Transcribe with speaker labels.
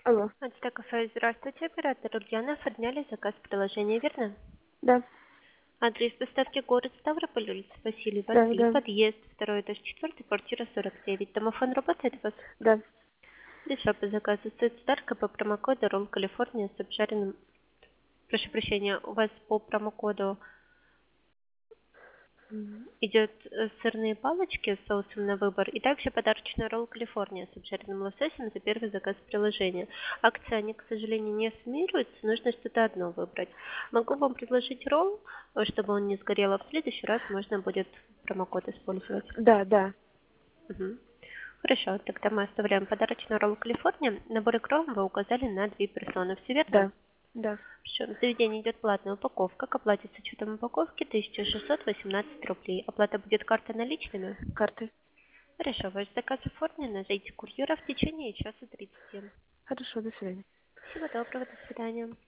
Speaker 1: Алло.
Speaker 2: Антика кафе, здравствуйте, оператор Ульяна, оформляли заказ приложения, верно?
Speaker 1: Да,
Speaker 2: Адрес доставки город Ставрополь, улица Васильева,
Speaker 1: да,
Speaker 2: 3,
Speaker 1: да,
Speaker 2: подъезд, 2-4, квартира 49. Домофон работает у вас?
Speaker 1: да.
Speaker 2: Дешево по заказу стоит старка по промокоду Ролл Калифорния с обжаренным... Прошу прощения, у вас по промокоду идет сырные палочки с соусом на выбор и также подарочный ролл Калифорния с обжаренным лососем за первый заказ приложения. Акции, они, к сожалению, не суммируются, нужно что-то одно выбрать. Могу вам предложить ролл, чтобы он не сгорел, а в следующий раз можно будет промокод использовать.
Speaker 1: Да, да,
Speaker 2: Мгм. Хорошо, тогда мы оставляем подарочный ролл Калифорния. Набор икром вы указали на 2 персоны, все верно?
Speaker 1: да, да.
Speaker 2: Всё, на заведение идет платная упаковка. К оплате с учетом упаковки 1618 рублей. Оплата будет картой наличными?
Speaker 1: Карты.
Speaker 2: Хорошо, ваш заказ оформлен. Ждите курьера в течение часа 30.
Speaker 1: Хорошо, до свидания.
Speaker 2: Всего доброго, до свидания.